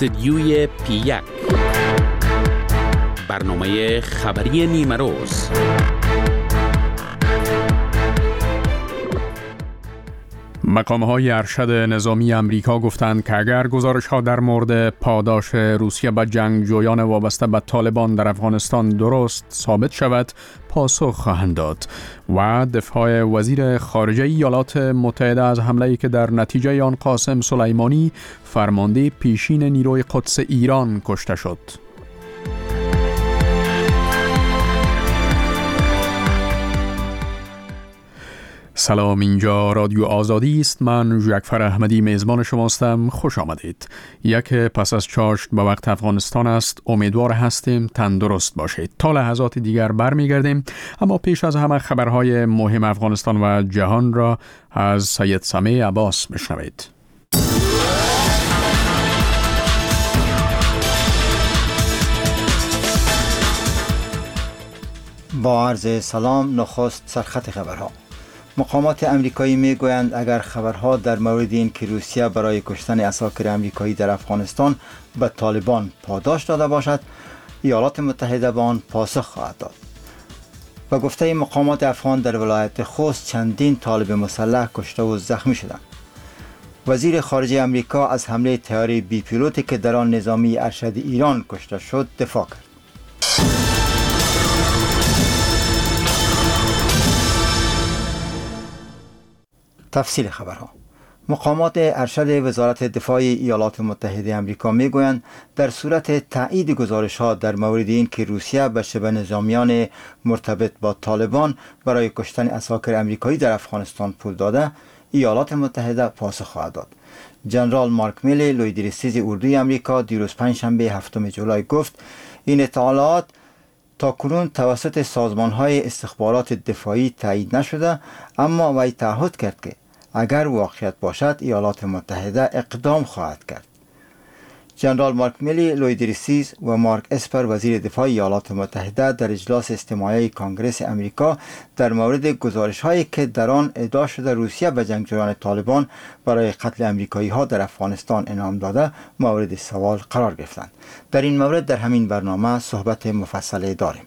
استدیوی پی1 برنامه خبری نیمه روز. مقام‌های ارشد نظامی امریکا گفتند که اگر گزارش‌ها در مورد پاداش روسیه به جنگجویان وابسته به طالبان در افغانستان درست ثابت شود، پاسخ خواهند داد. و دفاع وزیر خارجه ایالات متحده از حمله‌ای که در نتیجه آن قاسم سلیمانی فرمانده پیشین نیروی قدس ایران کشته شد. سلام، اینجا رادیو آزادی است. من جعفر احمدی میزبان شماستم. خوش آمدید. یک پس از چاشت به وقت افغانستان است. امیدوار هستیم تندرست باشید. تا لحظات دیگر برمیگردیم، اما پیش از همه خبرهای مهم افغانستان و جهان را از سید سمیع عباس بشنوید. با عرض سلام، نخست سرخط خبرها. مقامات امریکایی میگویند اگر خبرها در مورد این که روسیه برای کشتن عساکر امریکایی در افغانستان به طالبان پاداش داده باشد، ایالات متحده به آن پاسخ خواهد داد. و گفته مقامات افغان در ولایت خوست چندین طالب مسلح کشته و زخمی شدند. وزیر خارجه امریکا از حمله طیاره بی پیلوتی که در آن نظامی ارشد ایران کشته شد دفاع کرد. تفصیل خبرها. مقامات ارشد وزارت دفاع ایالات متحده آمریکا میگویند در صورت تایید گزارش‌ها در مورد این که روسیه به شبه نظامیان مرتبط با طالبان برای کشتن عساکر امریکایی در افغانستان پول داده، ایالات متحده پاسخ خواهد داد. جنرال مارک میلی، لویدرسیز اردوی آمریکا، دیروز پنجشنبه 7 جولای گفت این اطلاعات تاکنون توسط سازمان‌های استخبارات دفاعی تایید نشده، اما وی تعهد کرد که اگر واقعیت باشد ایالات متحده اقدام خواهد کرد. جنرال مارک میلی، لویدرسیز و مارک اسپر، وزیر دفاع ایالات متحده، در اجلاس استماعی کنگره امریکا در مورد گزارش‌هایی که در آن ادعا شده روسیه به جنگجویان طالبان برای قتل امریکایی‌ها در افغانستان انعام داده مورد سوال قرار گرفتند. در این مورد در همین برنامه صحبت مفصل داریم.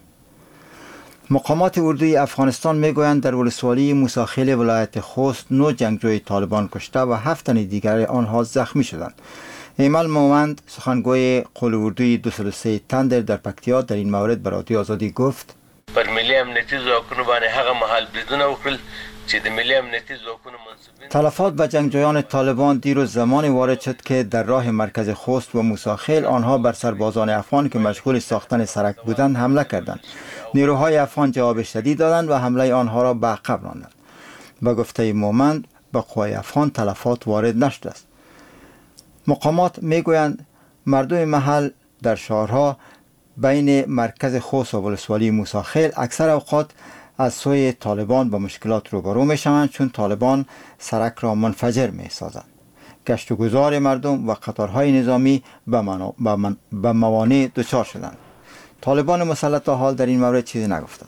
مقامات اردوی افغانستان میگویند در ولسوالی موساخیل ولایت خوست 9 جنگجوی طالبان کشته و 7 تن دیگر آنها زخمی شدند. ایمل مومند، سخنگوی قول اردوی 203 تندر در پکتیا، در این مورد به رادیو آزادی گفت: پر ملی امنیتي ځواکونو باندې هغه مهال بریدونه وکړل چې د ملی امنیتي ځواکونو منسوبین. تلفات به جنگجویان طالبان دیروز زمانی وارد شد که در راه مرکز خوست و موساخیل آنها بر سربازان افغان که مشغول ساختن سرک بودند حمله کردند. نیروهای افغان جواب شدید دادند و حمله آنها را به عقب راندند. به گفته مومند به قوای افغان تلفات وارد نشده است. مقامات میگویند مردم محل در شهرها بین مرکز خوست و ولسوالی موساخیل اکثر اوقات از سوی طالبان با مشکلات روبرو می شوند، چون طالبان سرک را منفجر می سازند. گشت و گذار مردم و قطارهای نظامی به موانع دچار شدند. طالبان مسلح تا حال در این مورد چیزی نگفتند.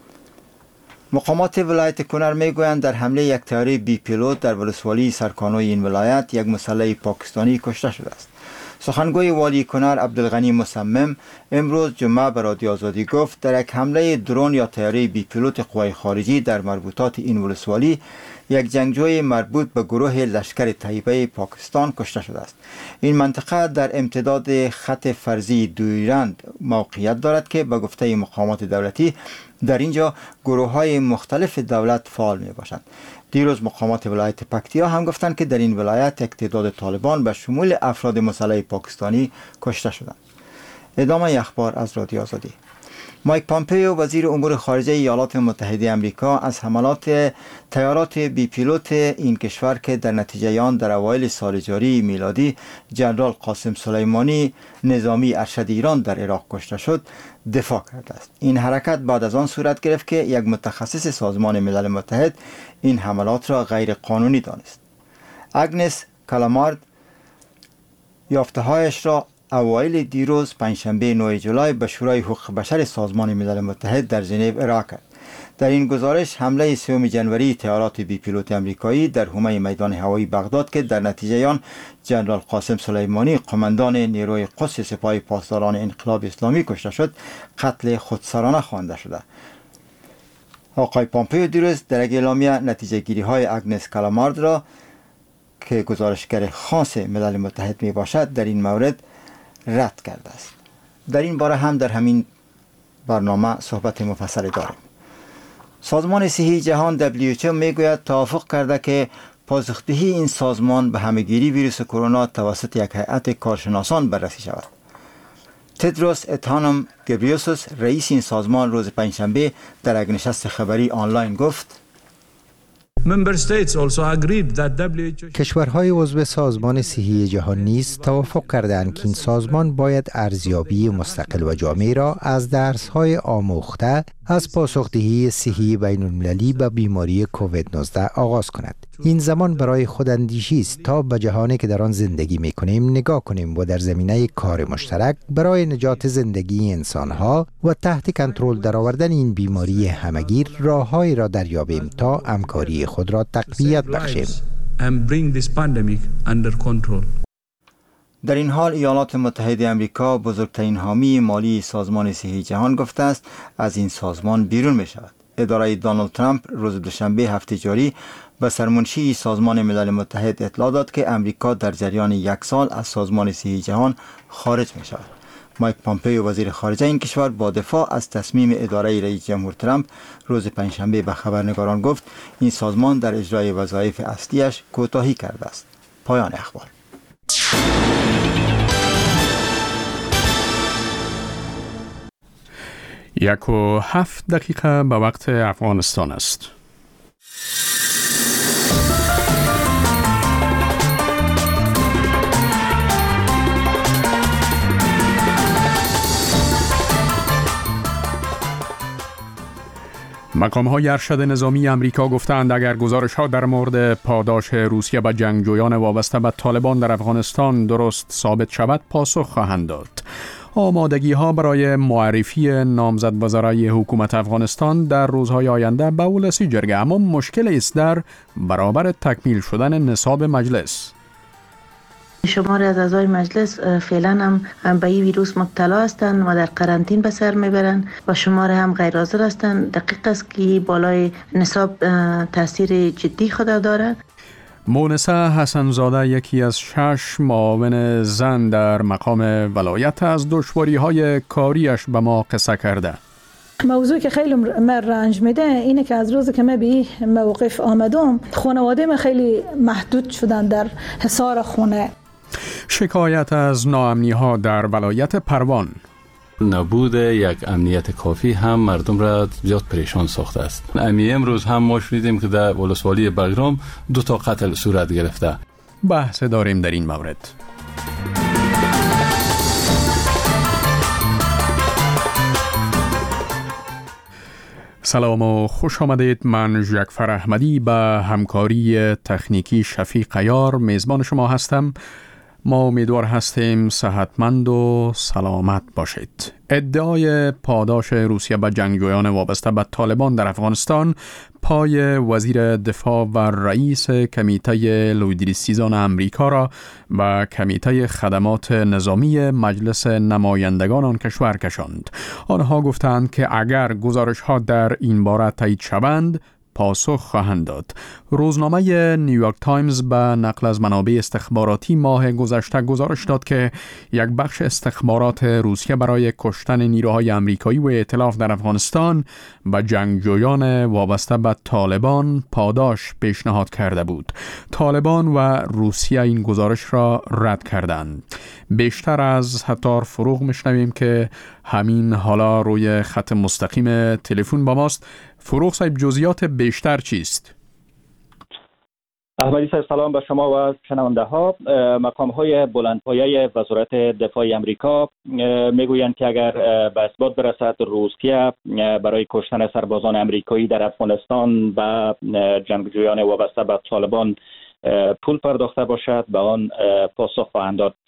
مقامات ولایت کنر میگویند در حمله یک طیاره بی پیلوت در ولسوالی سرکانوی این ولایت یک مسلح پاکستانی کشته شده است. سخنگوی والی کنر عبدالغنی مصمم امروز جمعه به رادیو آزادی گفت در یک حمله درون یا طیاره بی پیلوت قوای خارجی در مربوطات این ولسوالی یک جنگجوی مربوط به گروه لشکر طیبه پاکستان کشته شده است. این منطقه در امتداد خط فرضی دویرند موقعیت دارد که به گفته مقامات دولتی در اینجا گروه‌های مختلف دولت فعال می باشند. دیروز مقامات ولایت پکتیا هم گفتند که در این ولایت یک تعداد طالبان به شمول افراد مسلح پاکستانی کشته شدند. ادامه اخبار از رادیو آزادی. مایک پامپیو، وزیر امور خارجه ایالات متحده آمریکا، از حملات طیارات بی پیلوت این کشور که در نتیجه آن در اوایل سال جاری میلادی جنرال قاسم سلیمانی نظامی ارشد ایران در عراق کشته شد دفاع کرده است. این حرکت بعد از آن صورت گرفت که یک متخصص سازمان ملل متحد این حملات را غیر قانونی دانست. اگنس کالامارد یافته‌هایش را اوایل دیروز پنجشنبه 9 جولای به شورای حقوق بشر سازمان ملل متحد در ژنو ارائه کرد. در این گزارش حمله 3 جنوری طیارات بی پیلوت آمریکایی در حومه میدان هوایی بغداد که در نتیجه آن جنرال قاسم سلیمانی قماندان نیروی قدس سپاه پاسداران انقلاب اسلامی کشته شد قتل خودسرانه خوانده شده. آقای پامپئو دیروز در یک اعلامیه نتیجه گیری های اگنس کالامارد را که گزارشگر خاص ملل متحد می باشد در این مورد رد کرده است. در این باره هم در همین برنامه صحبت مفصلی داریم. سازمان صحی جهان WHO میگوید توافق کرده که پاسخدهی این سازمان به همهگیری ویروس کرونا توسط یک هیئت کارشناسان بررسی شود. تدروس ادهانم گبریوسوس رئیس این سازمان روز پنجشنبه در یک نشست خبری آنلاین گفت کشورهای عضو سازمان صحی جهان نیز توافق کردند که این سازمان باید ارزیابی مستقل و جامع را از درس‌های آموخته از پاسخدهی صحی بین‌المللی به بیماری کووید 19 آغاز کند. این زمان برای خوداندیشی است تا به جهانی که در آن زندگی می‌کنیم نگاه کنیم و در زمینه کار مشترک برای نجات زندگی انسان‌ها و تحت کنترل درآوردن این بیماری همگیر راه‌هایی را دریابیم تا همکاری خود را تقویت بخشیم. در این حال ایالات متحده آمریکا بزرگترین حامی مالی سازمان صحی جهان گفته است از این سازمان بیرون می شود. اداره دونالد ترامپ روز دوشنبه هفته جاری به سرمنشی سازمان ملل متحد اطلاع داد که امریکا در جریان 1 سال از سازمان صحی جهان خارج می شود. مایک پامپئو وزیر خارجه این کشور با دفاع از تصمیم اداره رئیس جمهور ترامپ روز پنجشنبه به خبرنگاران گفت این سازمان در اجرای وظایف اصلیش کوتاهی کرده است. پایان اخبار. 1:07 به وقت افغانستان است. مقام‌های ارشد نظامی آمریکا گفتند اگر گزارش‌ها در مورد پاداش روسیه به جنگجویان وابسته به طالبان در افغانستان درست ثابت شود پاسخ خواهند داد. آمادگی‌ها برای معرفی نامزد وزرای حکومت افغانستان در روزهای آینده به ولسی جرگه، اما مشکل است در برابر تکمیل شدن نصاب مجلس. شماری از اعضای مجلس فعلا هم به این ویروس مبتلا هستند و در قرنطین به سر میبرند و شماری هم غیر حاضر هستند. دقیق است که بالای نصاب تاثیر جدی خود دارد. مونسه حسنزاده یکی از 6 معاون زن در مقام ولایت از دشواری‌های کاریش به ما قصه کرده. موضوعی که خیلی من رنج میده اینه که از روزی که من به این موقف آمدم خانواده من خیلی محدود شدن در حصار خونه. شکایت از ناامنی‌ها در ولایت پروان. نبود یک امنیت کافی هم مردم را زیاد پریشان ساخته است. امروز هم ما شنیدیم که در ولسوالی بغرام 2 قتل صورت گرفته. بحث داریم در این مورد. سلام و خوش آمدید. من جعفر احمدی به همکاری تکنیکی شفیق عیار میزبان شما هستم. ما امیدوار هستیم صحتمند و سلامت باشید. ادعای پاداش روسیه به جنگجویان وابسته به طالبان در افغانستان پای وزیر دفاع و رئیس کمیته لویدریسیزان امریکا را به کمیته خدمات نظامی مجلس نمایندگان آن کشور کشاند. آنها گفتند که اگر گزارش‌ها در این باره تایید شوند پاسخ خواهند داد. روزنامه نیویورک تایمز به نقل از منابع استخباراتی ماه گذشته گزارش داد که یک بخش استخبارات روسیه برای کشتن نیروهای آمریکایی و ائتلاف در افغانستان به جنگجویان وابسته به طالبان پاداش پیشنهاد کرده بود. طالبان و روسیه این گزارش را رد کردند. بیشتر از حتار فروغ میشنویم که همین حالا روی خط مستقیم تلفن با ماست. فروغ صاحب، جزئیات بیشتر چیست؟ احمدی صاحب سلام به شما و شنونده ها. مقام های بلندپایه وزارت دفاع آمریکا میگویند که اگر به اثبات برسد روسیه برای کشتن سربازان آمریکایی در افغانستان و جنگجویان وابسته به طالبان پول پرداخته باشد به آن پاسخ خواهند داد.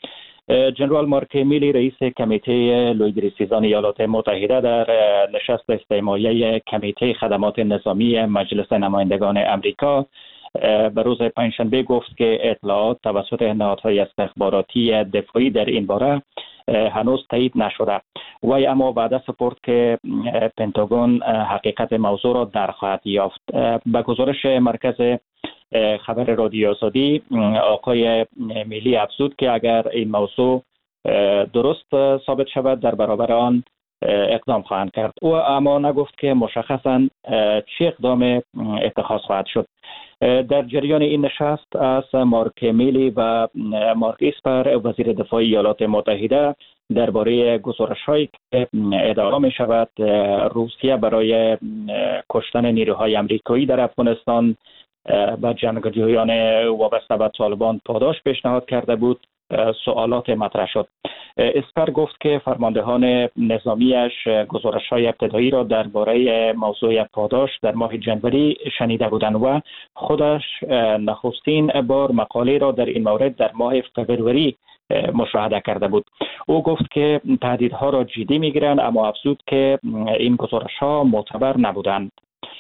جنرال مارک میلی رئیس کمیته لویدریسیزان ایالات متحده در نشست استماعی کمیته خدمات نظامی مجلس نمایندگان امریکا به روز پنجشنبه گفت که اطلاعات توسط نهادهای استخباراتی دفاعی در این باره هنوز تایید نشده. وی اما وعده سپرد که پنتاگون حقیقت موضوع را درخواهد یافت. به گزارش مرکز خبر رادیو آزادی، آقای میلی افزود که اگر این موضوع درست ثابت شود در برابر آن اقدام خواهند کرد. او اما نگفت که مشخصاً چه اقدام اتخاذ خواهد شد. در جریان این نشست از مارک میلی و مارک اسپر وزیر دفاع ایالات متحده درباره گزارش‌هایی که ادعا می شود روسیه برای کشتن نیروهای آمریکایی در افغانستان و جنگجویان وابسته به طالبان پاداش پیشنهاد کرده بود سوالات مطرح شد. اسپر گفت که فرماندهان نظامیش گزارش‌های ابتدایی را درباره موضوع پاداش در ماه جنوری شنیده بودند و خودش نخستین بار مقاله را در این مورد در ماه فوریه مشاهده کرده بود. او گفت که تهدیدها را جدی می‌گیرند، اما افزود که این گزارش‌ها معتبر نبودند.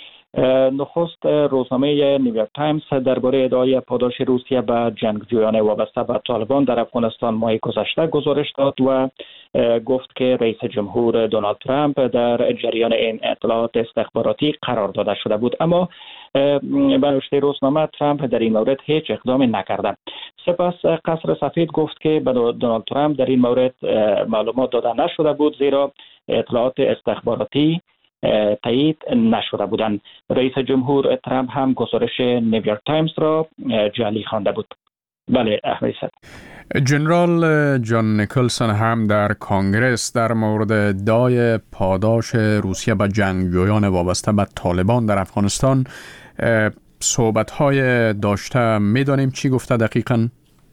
نخست روزنامه نیویورک تایمز درباره ادعای پاداش روسیه به جنگجویان وابسته به طالبان در افغانستان ماه گذشته گزارش داد و گفت که رئیس جمهور دونالد ترامپ در جریان این اطلاعات استخباراتی قرار داده شده بود، اما به نوشته روزنامه ترامپ در این مورد هیچ اقدامی نکرده. سپس قصر سفید گفت که به دونالد ترامپ در این مورد معلومات داده نشده بود، زیرا اطلاعات استخباراتی تایید نشده بودند. رئیس جمهور ترامپ هم گزارش نیویورک تایمز را جعلی خوانده بود. بله احمدی صاحب. جنرال جان نیکلسون هم در کانگرس در مورد ادعای پاداش روسیه به جنگجویان وابسته به طالبان در افغانستان صحبت‌های داشته. می‌دانیم چی گفته دقیقاً؟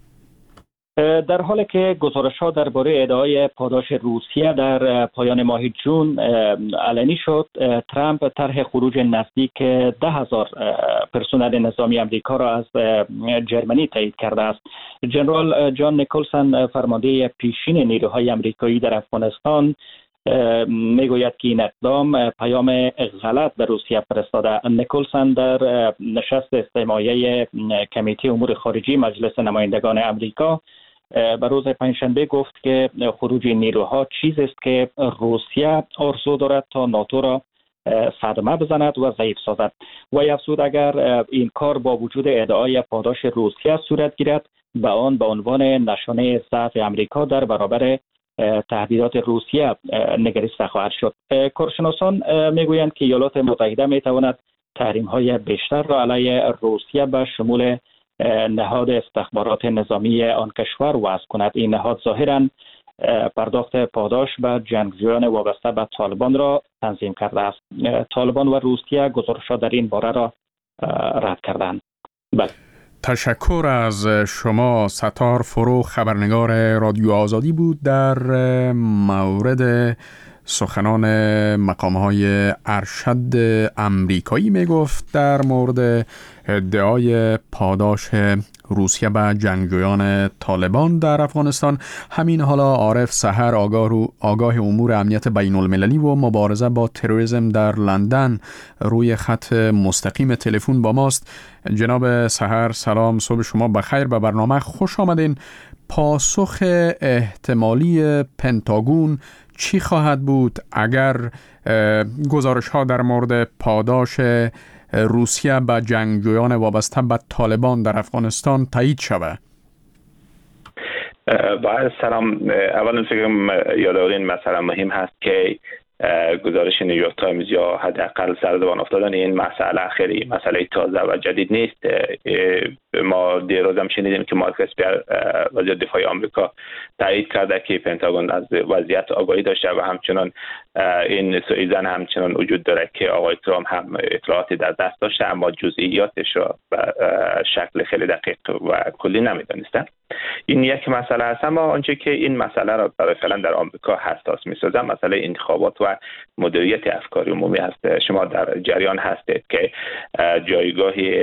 در حالی که گزارش‌ها درباره ادعای پاداش روسیه در پایان ماه جون علنی شد، ترامپ طرح خروج نزدیک 10,000 پرسنل نظامی آمریکا را از جرمنی تایید کرده است. جنرال جان نیکلسون فرمانده پیشین نیروهای آمریکایی در افغانستان میگوید که این اقدام پیام غلط به روسیه فرستاده. نیکلسون در نشست استماعی کمیته امور خارجی مجلس نمایندگان آمریکا به روز پنجشنبه گفت که خروج نیروها چیزی است که روسیه آرزو دارد تا ناتو را صدمه بزند و ضعیف سازد. و افزود اگر این کار با وجود ادعای پاداش روسیه صورت گیرد، به آن به عنوان نشانه ضعف آمریکا در برابر تهدیدات روسیه نگریسته خواهد شد. کارشناسان میگویند که ایالات متحده میتواند تحریم‌های بیشتر را علیه روسیه به شمول نهاد استخبارات نظامی آن کشور وضع کند. این نهاد ظاهراً پرداخت پاداش به جنگجویان وابسته به طالبان را تنظیم کرده است. طالبان و روسیه گزارش‌ها در این باره را رد کردند. بله. تشکر از شما. ستار فروغ، خبرنگار رادیو آزادی بود، در مورد سخنان مقام‌های ارشد امریکایی میگفت در مورد ادعای پاداش روسیه به جنگجویان طالبان در افغانستان. همین حالا عارف سحر، آگاه امور امنیت بین المللی و مبارزه با تروریسم در لندن، روی خط مستقیم تلفن با ماست. جناب سحر سلام، صبح شما بخیر، به برنامه خوش آمدین. پاسخ احتمالی پنتاگون چی خواهد بود اگر گزارش ها در مورد پاداش روسیه به جنگجویان وابسته به طالبان در افغانستان تایید شود؟ با سلام، اولا فکرم یادآوری مسئله مهم هست که گزارش نیویورک تایمز یا حداقل سرزبان افتادن این مسئله خیلی مسئله تازه و جدید نیست. ما دیروز هم شنیدیم که مارک اسپر وزیر دفاع آمریکا تایید کرده که پنتاگون از وضعیت آگاهی داشته و همچنان این سوءظن همچنان وجود داره که آقای ترامپ هم اطلاعاتی در دست داشته اما جزئیاتش را به شکل خیلی دقیق و کلی نمیدانسته. این یک مسئله است. اما آنچه که این مسئله را برای فعلا در آمریکا حساس می‌سازه مسئله انتخابات و مدیریت افکار عمومی است. شما در جریان هستید که جایگاهی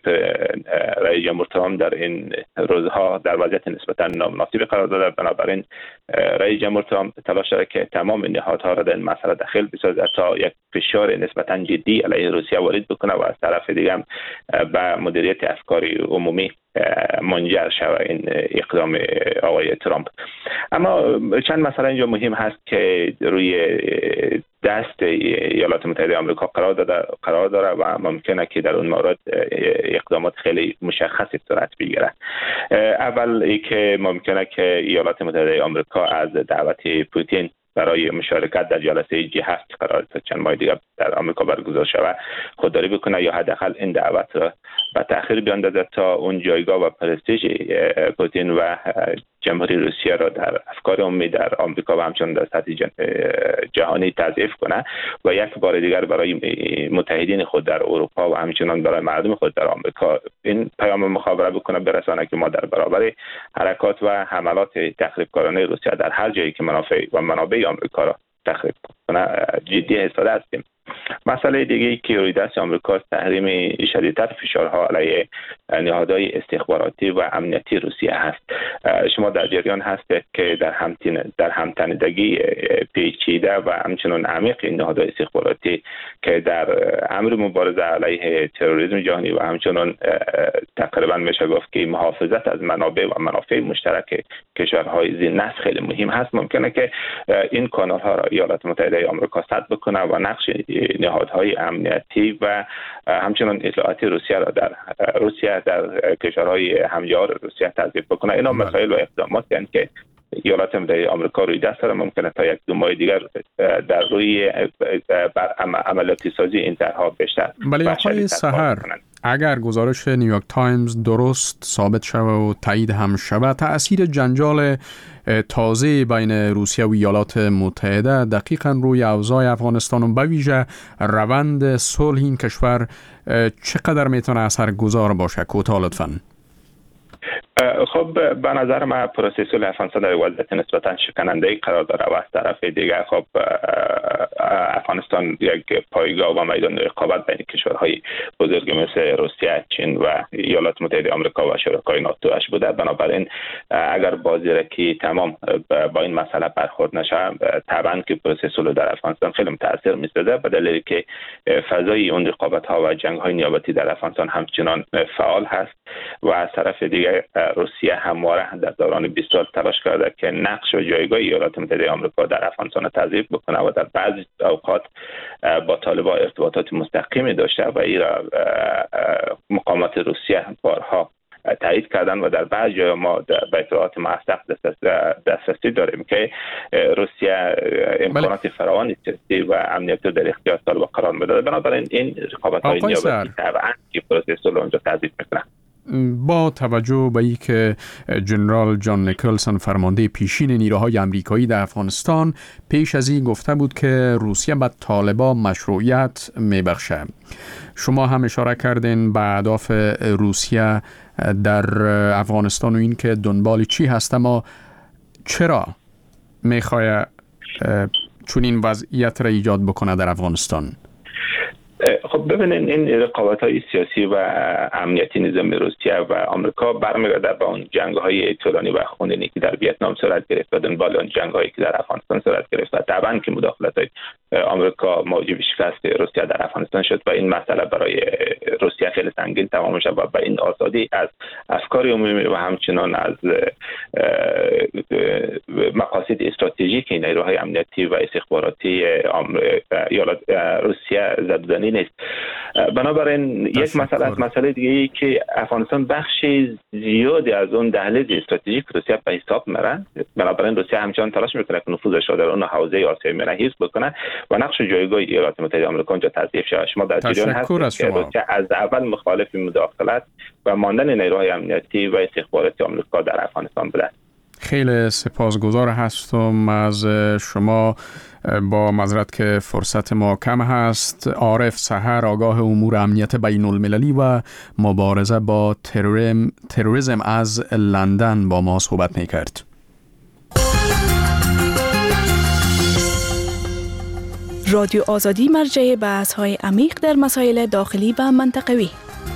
رئیس جمهور ترامپ در این روزها در وضعیت نسبتا نامناسبی قرار داده. بنابراین رئیس جمهور ترامپ تلاش داره که تمام نهادها را در این مسئله دخیل بسازد تا یک فشار نسبتا جدی علیه روسیه وارد بکنه و از طرف دیگه هم به مدیریت افکار عمومی منجر شود این اقدام آقای ترامپ. اما چند مسئله اینجا مهم هست که روی دست ایالات متحده آمریکا قرار داره و ممکنه که در اون مورد اقدامات خیلی مشخصی صورت بگیره. اول اینکه ممکنه که ایالات متحده آمریکا از دعوت پوتین برای مشارکت در جلسه G7 قرار تا چند ماه دیگر در آمریکا برگزار شود خودداری بکنه یا حداقل این دعوت را به تأخیر بیاندازد تا اون جایگاه و پرستیژ پوتین و جمهوری روسیه را در افکار عمومی در آمریکا و همچنین در سطح جهانی تضعیف کنه و یک بار دیگر برای متحدین خود در اروپا و همچنین برای مردم خود در آمریکا این پیام مخابره بکنه برسانه که ما در برابر حرکات و حملات تخریبکارانه روسیه در هر جایی که منابع آمریکا را تخریب کنه جدی ایستاده هستیم. مسئله دیگه که روی دست آمریکا تحریم شدیدتر فشارها علیه نهادهای استخباراتی و امنیتی روسیه هست. شما در جریان هستید که در همتنیدگی پیچیده و همچنین عمیق این نهادهای استخباراتی که در امر مبارزه علیه تروریسم جهانی و همچنین تقریبا میشه گفت که محافظت از منابع و منافع مشترک کشورهای ذی‌نسل خیلی مهم هست. ممکنه که این کانال‌ها را ایالات متحده آمریکا سد بکنه و نقش نهادهای امنیتی و همچنین اطلاعاتی روسیه در کشورهای همجوار روسیه تضعیف بکنه. اینا مسائل و اقداماتی هستند که ایالات متحده آمریکا روی دست داره. ممکنه تا یک دو ماه دیگر در روی عملیاتی سازی این طرحها بیشتر. ولی آقای سحر، اگر گزارش نیویورک تایمز درست ثابت شود و تایید هم شود، تأثیر جنجال تازه بین روسیه و ایالات متحده دقیقاً روی اوضاع افغانستان و به ویژه روند صلح این کشور چقدر میتونه اثرگذار باشه؟ کوتاه لطفاً. خب به نظر من پروسه صلح افغانستان در وضعیت نسبتا شکننده‌ای قرار داره و از طرف دیگر خب افغانستان یک پایگاه و میدان رقابت بین کشورهای بزرگ مثل روسیه، چین و ایالات متحده آمریکا و شرکای ناتوش بوده. بنابراین اگر بازیرکی تمام با این مسئله برخورد نشه طبعا که پروسه صلح در افغانستان خیلی متاثر می‌سازه، به دلیلی که فضای اون رقابت‌ها و جنگ‌های نیابتی در افغانستان همچنان فعال هست و از طرف دیگر روسیه همواره در دوران 20 سال تلاش کرده که نقش و جایگاه ایالات متحده آمریکا در افغانستان تضعیف بکنه و در بعضی اوقات با طالبان ارتباطات مستقیمی داشته و این را مقامات روسیه بارها تایید کردن و در بعضی جای ما به اطلاعات موثق دسترسی داریم که روسیه امکانات فراوانی سیاسی و امنیتی در اختیار طالبان قرار میده. بنابراین این رقابت‌های نیابتی طبعاً که پروسه صلح اونجا تضعیف میکنه. با توجه به اینکه جنرال جان نیکلسون فرمانده پیشین نیروهای آمریکایی در افغانستان پیش از این گفته بود که روسیه به طالبان مشروعیت میبخشه، شما هم اشاره کردین به اهداف روسیه در افغانستان و این که دنبال چی هست، اما چرا میخواد چون این وضعیت را ایجاد بکنه در افغانستان؟ خب ببینین این رقابت‌های سیاسی و امنیتی نظام روسیه و آمریکا برمیگرده به اون جنگ‌های طولانی و خونینی که در ویتنام صورت گرفت و دنبال اون جنگ‌هایی که در افغانستان صورت گرفت و طبعاً که مداخلت‌های آمریکا موجب شکست روسیه در افغانستان شد و این مسئله برای روسیه خیلی سنگین تمام شد و به این آزادی از افکار عمومی و همچنان از مقاصد استراتژیک نیروهای امنیتی و استخباراتی روسیه زدودنی نیست. بنابراین یک مسئله دیگه ای که افغانستان بخش زیادی از اون دهلیز استراتژیک روسیه به حساب میره. بنابراین روسیه همچنان تلاش میکنه که نفوذش را در اون حوزه آسیای میانه حفظ بکنه و نقش و جایگاه ایالات متحده آمریکا اونجا تضعیف شه. شما در جریان هستید که روسیه از اول مخالف مداخلت و ماندن نیروهای امنیتی و استخباراتی آمریکا در افغانستان بوده. خیلی سپاسگزار هستم از شما. با معذرت که فرصت ما کم هست، عارف سحر، آگاه امور امنیت بین المللی و مبارزه با تروریسم از لندن با ما صحبت میکرد. رادیو آزادی مرجع بحث‌های عمیق در مسائل داخلی و منطقوی.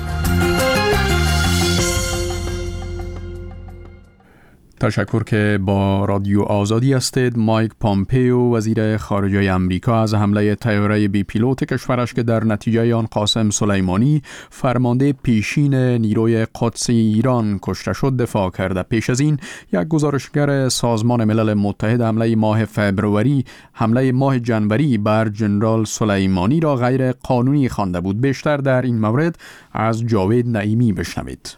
تشکر که با رادیو آزادی هستید. مایک پامپیو وزیر خارجه امریکا از حمله طیاره بی پیلوت کشورش که در نتیجه آن قاسم سلیمانی فرمانده پیشین نیروی قدس ایران کشته شد دفاع کرده. پیش از این یک گزارشگر سازمان ملل متحد حمله ماه جنوری بر جنرال سلیمانی را غیر قانونی خوانده بود. بیشتر در این مورد از جاوید نعیمی بشنوید.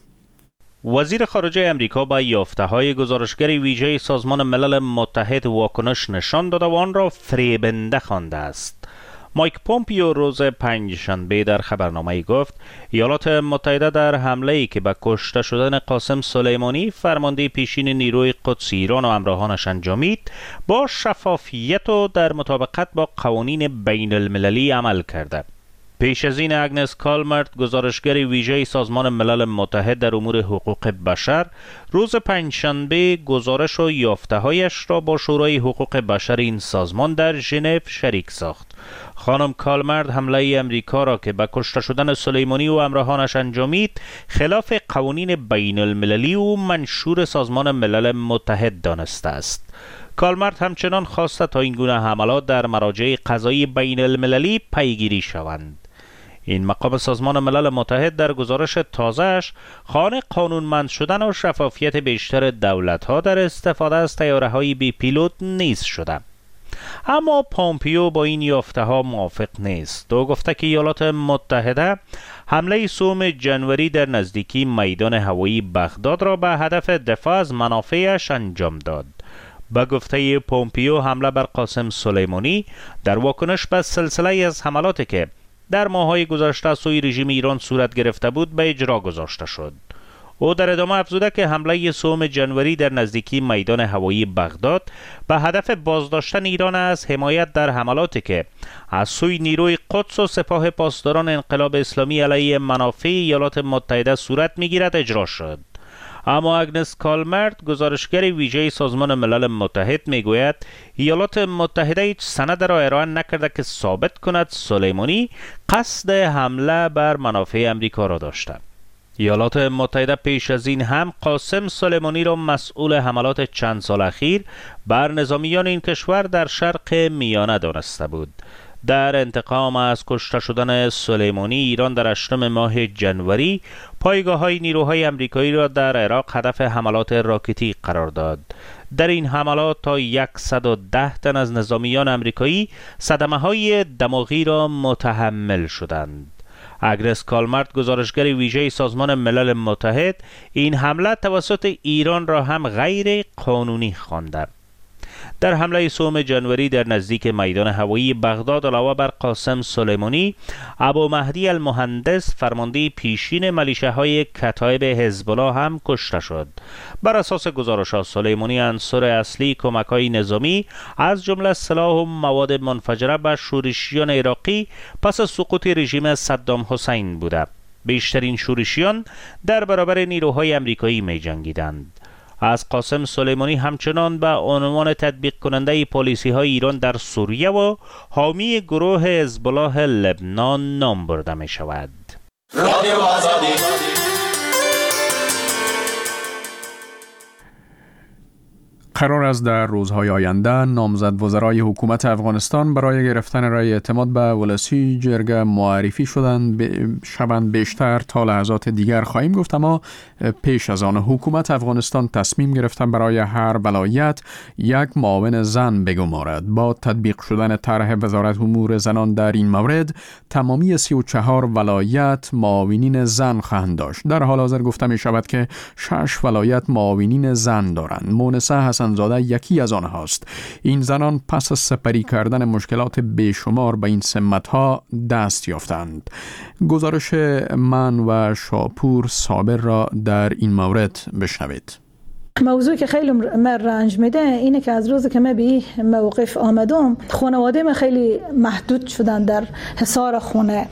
وزیر خارجه امریکا با یافته‌های گزارشگر ویژه سازمان ملل متحد واکنش نشان داده و آن را فریبنده خوانده است. مایک پومپیو روز پنجشنبه در خبرنامه‌ای گفت ایالات متحده در حمله‌ای که به کشته شدن قاسم سلیمانی فرمانده پیشین نیروی قدس ایران و همراهانش انجامید با شفافیت و در مطابقت با قوانین بین المللی عمل کرده. پیش از این اگنس کالمرت گزارشگر ویژه سازمان ملل متحد در امور حقوق بشر روز پنجشنبه گزارش و یافته‌هایش را با شورای حقوق بشر این سازمان در ژنو شریک ساخت. خانم کالمرت حمله امریکا را که به کشته شدن سلیمانی و همراهانش انجامید خلاف قوانین بین المللی و منشور سازمان ملل متحد دانسته است. کالمرت همچنان خواسته تا این گونه حملات در مراجع قضایی بین المللی پیگیری شوند. این مقام سازمان ملل متحد در گزارش تازه‌اش خواهان قانونمند شدن و شفافیت بیشتر دولت‌ها در استفاده از طیاره‌های بی پیلوت نیز شده. اما پامپیو با این یافته‌ها موافق نیست و گفته که ایالات متحده حمله سوم جنوری در نزدیکی میدان هوایی بغداد را به هدف دفاع از منافعش انجام داد. با گفته پامپیو حمله بر قاسم سلیمانی در واکنش به سلسله از حملاتی که در ماه‌های گذشته از سوی رژیم ایران صورت گرفته بود به اجرا گذاشته شد. او در ادامه افزوده که حمله سوم جنوری در نزدیکی میدان هوایی بغداد به هدف بازداشتن ایران از حمایت در حملاتی که از سوی نیروی قدس و سپاه پاسداران انقلاب اسلامی علیه منافع ایالات متحده صورت می‌گیرد اجرا شد. اما اگنس کالمرت گزارشگر ویژه سازمان ملل متحد میگوید ایالات متحده هیچ سند را ارائه نکرده که ثابت کند سلیمانی قصد حمله بر منافع امریکا را داشته. ایالات متحده پیش از این هم قاسم سلیمانی را مسئول حملات چند سال اخیر بر نظامیان این کشور در شرق میانه دانسته بود. در انتقام از کشته شدن سلیمانی ایران در 8 ماه جنوری پایگاه‌های نیروهای آمریکایی را در عراق هدف حملات راکتی قرار داد. در این حملات تا 110 تن از نظامیان آمریکایی صدمه‌های دماغی را متحمل شدند. اگنس کالمرت گزارشگر ویژه سازمان ملل متحد این حمله توسط ایران را هم غیر قانونی خوانده. در حمله سوم جنوری در نزدیک میدان هوایی بغداد علاوه بر قاسم سلیمانی، ابو مهدی المهندس فرمانده پیشین ملیشه‌های کتایب حزب الله هم کشته شد. بر اساس گزارش‌ها سلیمانی عنصر اصلی کمک‌های نظامی از جمله سلاح و مواد منفجره به شورشیان عراقی پس از سقوط رژیم صدام حسین بوده. بیشترین شورشیان در برابر نیروهای آمریکایی می‌جنگیدند. از قاسم سلیمانی همچنان به عنوان تطبیق کننده پالیسی های ایران در سوریه و حامی گروه حزب الله لبنان نام برده می شود. رادیو آزادی. قرار است در روزهای آینده نامزد وزرای حکومت افغانستان برای گرفتن رای اعتماد به ولسی جرگه معرفی شوند. بیشتر تا لحظات دیگر خواهیم گفت، اما پیش از آن حکومت افغانستان تصمیم گرفته برای هر ولایت یک معاون زن بگمارد. با تطبیق شدن طرح وزارت امور زنان در این مورد تمامی 34 ولایت معاونین زن خواهند داشت. در حال حاضر گفته می شود که 6 ولایت معاونین زن دارند. مونسه حسن زاده یکی از آنهاست. این زنان پس از سپری کردن مشکلات بیشمار به این سمت‌ها دست یافتند. گزارش من و شاپور صابر را در این مورد بشنوید. موضوعی که خیلی من رنج میده اینه که از روزی که من به این موقف آمدم خانواده من خیلی محدود شدن در حصار خونه.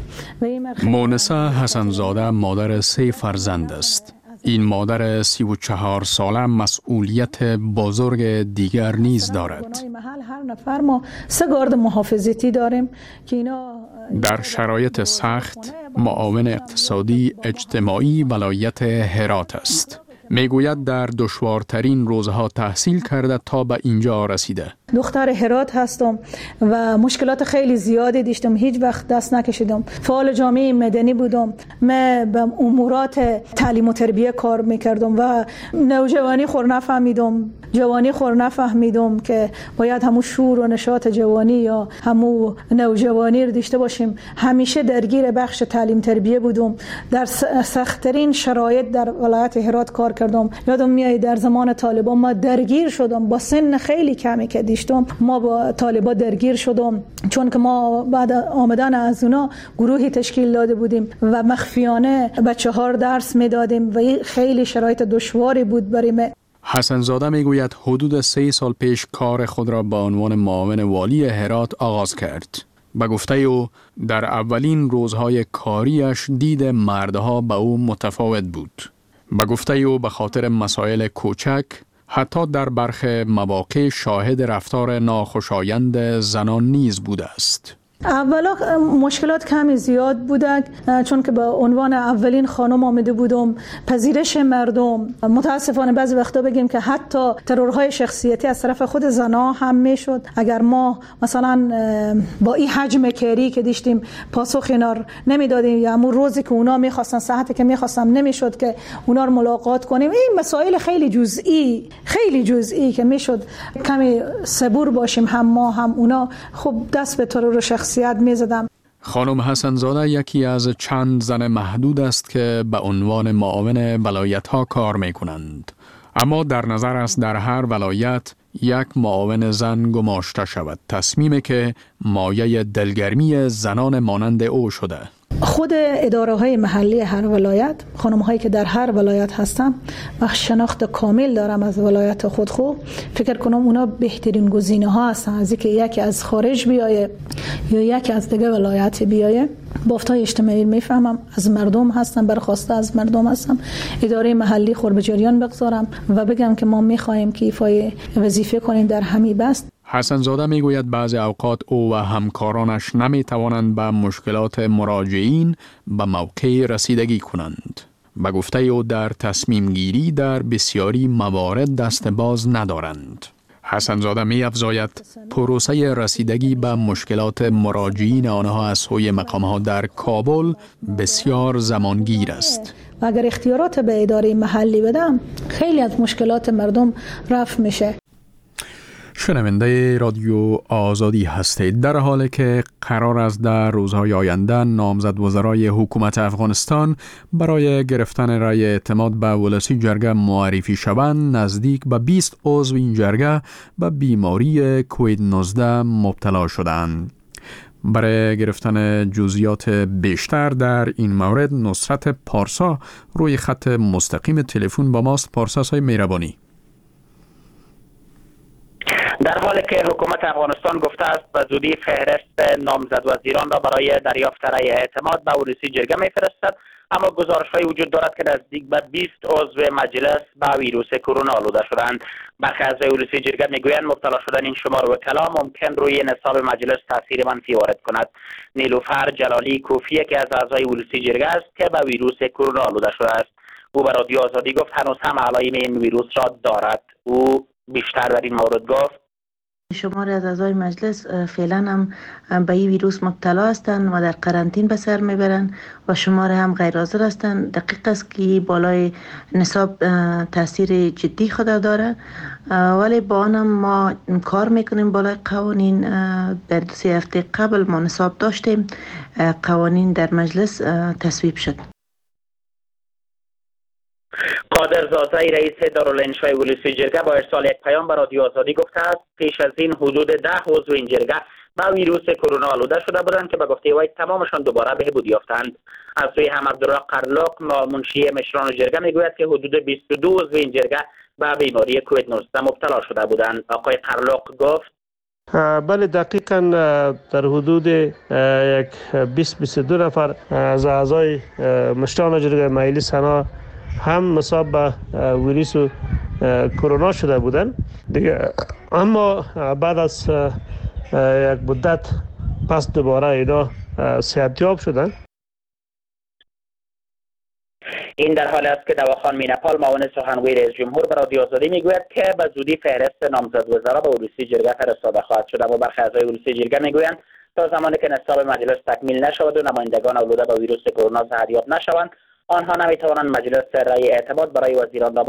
مونسه حسنزاده مادر 3 فرزند است. این مادر 34 ساله مسئولیت بزرگ دیگر نیز دارد. هر نفر ما 3 گارد محافظتی داریم که اینا در شرایط سخت معاون اقتصادی اجتماعی ولایت هرات است. میگوید در دشوارترین روزها تحصیل کرده تا به اینجا رسیده. دختر هرات هستم و مشکلات خیلی زیادی داشتم، هیچ وقت دست نکشیدم. فعال جامعه مدنی بودم، من به امورات تعلیم و تربیه کار میکردم و نوجوانی خور نفهمیدم، جوانی خور نفهمیدم که باید همون شور و نشاط جوانی یا همون نوجوانی رو داشته باشیم. همیشه درگیر بخش تعلیم تربیه بودم، در سخت‌ترین شرایط در ولایت هرات کار کردم. یادم میاد در زمان طالبان ما درگیر شدم، با سن خیلی کمی که داشتم ما با طالبان درگیر شدم، چون که ما بعد آمدن از اونا گروهی تشکیل داده بودیم و مخفیانه بچه‌ها درس میدادیم و خیلی شرایط دشواری بود برای ما. حسنزاده میگوید حدود 3 سال پیش کار خود را به عنوان معاون والی هرات آغاز کرد. به گفته او در اولین روزهای کاریش دید مردها به او متفاوت بود. به گفته او به خاطر مسائل کوچک حتی در برخی مواقع شاهد رفتار ناخوشایند زنان نیز بوده است. اولا مشکلات کمی زیاد بوده، چون که به عنوان اولین خانم آمده بودم. پذیرش مردم متاسفانه بعضی وقتا بگیم که حتی ترورهای شخصیتی از طرف خود زنها هم میشد. اگر ما مثلا با این حجم کاری که داشتیم پاسخ اینا نمیدادیم یا همون روزی که اونا میخواستن ساعتی که میخواستم نمیشد که اونا رو ملاقات کنیم، این مسائل خیلی جزئی که میشد کمی صبور باشیم، هم ما هم اونا. خب دست به ترور شخصیت میزدم. خانم حسنزاده یکی از چند زن محدود است که به عنوان معاون ولایت ها کار می کنند. اما در نظر است در هر ولایت یک معاون زن گماشته شود. تصمیمی که مایه دلگرمی زنان مانند او شده. خود اداره های محلی هر ولایت، خانم هایی که در هر ولایت هستن و شناخت کامل دارم از ولایت خود، فکر کنم اونا بهترین گزینه ها هستن از اینکه یکی از خارج بیایه یا یکی از دیگه ولایت بیایه. بافت‌های اجتماعی میفهمم، از مردم هستم، برخواسته از مردم هستم. اداره محلی خور به جریان بگذارم و بگم که ما میخواهیم که ایفای وظیفه کنیم در همین بست. حسنزاده میگوید بعضی اوقات او و همکارانش نمیتوانند به مشکلات مراجعین به موقع رسیدگی کنند. به گفته او در تصمیم گیری در بسیاری موارد دست باز ندارند. حسنزاده می افزاید پروسه رسیدگی به مشکلات مراجعین آنها از سوی مقامها در کابل بسیار زمانگیر است. و اگر اختیارات به اداره محلی بدم خیلی از مشکلات مردم رفع میشه. شنونده رادیو آزادی هستید. در حالی که قرار است در روزهای آینده نامزد وزرای حکومت افغانستان برای گرفتن رأی اعتماد به ولسی جرگه معرفی شوند، نزدیک به 20 عضو این جرگه به بیماری کووید 19 مبتلا شدند. برای گرفتن جزئیات بیشتر در این مورد نصرت پارسا روی خط مستقیم تلفن با ماست. پارسا صاحب مهربانی. در حالی که حکومت افغانستان گفته است به زودی فهرست نامزد وزیران را برای دریافت رأی اعتماد به ولسی جرگه میفرستد، اما گزارش‌هایی وجود دارد که نزدیک به 20 عضو مجلس به ویروس کرونا آلوده شدند. برخی از ولسی جرگه میگویند مبتلا شدن این شمار وکلا ممکن روی نصاب مجلس تاثیر منفی وارد کند. نیلوفر جلالی کوفی که از اعضای ولسی جرگه است که به ویروس کرونا آلوده شده است. او به رادیو آزادی گفت هنوز هم علائم این ویروس را دارد. او بیشتر در این مورد گفت شماری از اعضای مجلس فعلا هم به این ویروس مبتلا هستند و در قرنطین به سر میبرند و شماری هم غیر حاضر هستند. دقیق است که بالای نصاب تاثیر جدی خود داره، ولی با آن هم ما کار میکنیم بالای قوانین. در 3 هفته قبل ما نصاب داشتیم، قوانین در مجلس تصویب شد. قادر زازای رئیس دارالانشای ولسی جرگه با ارسال یک پیام به رادیو آزادی گفته است پیش از این حدود 10 عضو این جرگه با ویروس کرونا آلوده شده بودند که به گفته وی تمامشان دوباره بهبود یافتند. از سوی هم عبدالله قرلاق منشی مشران جرگه میگوید که حدود 22 عضو این جرگه به بیماری کووید 19 مبتلا شده بودند. آقای قرلاق گفت بله دقیقاً در حدود 20-22 نفر از اعضای مشران جرگه محلی سنا هم مصاب به ویروس کرونا شده بودند دیگه، اما بعد از یک مدت پس دوباره اینا صحتیاب شدند. این در حالی است که دواخان مینپال معاون سخنگوی رئیس جمهور به رادیو آزادی میگوید که به زودی فهرست نامزد وزرا به عروسی جرگه فرستاده خواهد شد، اما برخی اعضای عروسی جرگه میگویند تا زمانی که نصاب مجلس تکمیل نشود و نمایندگان آلوده به ویروس کرونا زهریاب نشوند، آنها نمیتوانند مجلس رأی اعتماد برای وزیران را